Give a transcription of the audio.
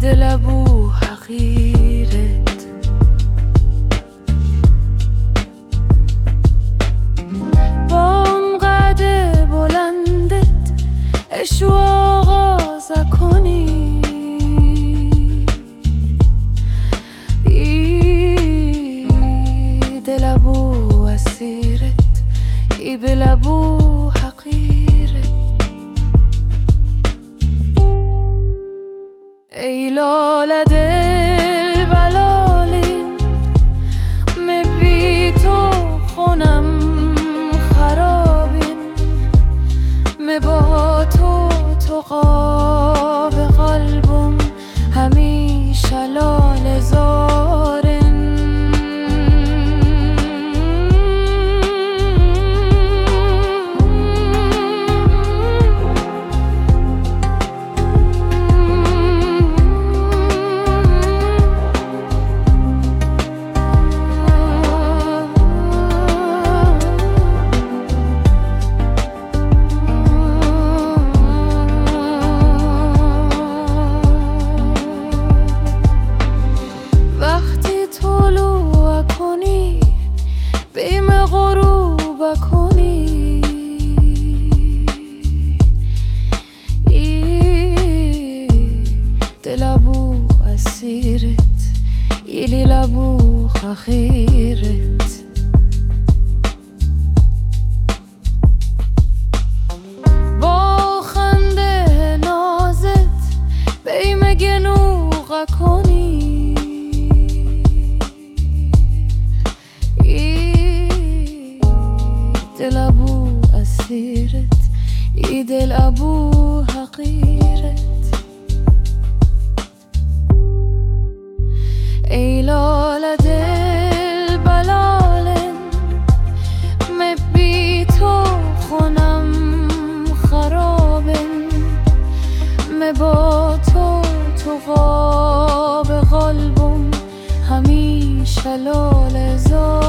دل ابو حقیرت با اون قد بلندت عشق و آغاز کنی ای دل ابو اسیرت ای دل ابو حقیرت ای لاله دل بلالی بی تو خونم خرابیم با تو قاب قلبم همیشه لاله زارن بیم غروب کنی ای دل ابو اسیرت ای دل ابو حقیرت با خنده نازت بیم گنوغ کنی دل ابو اسیرت ای دل ابو حقیرت ای لاله دل بلالن بی تو خونم خرابن با تو قاب قلبم همیشه لاله زار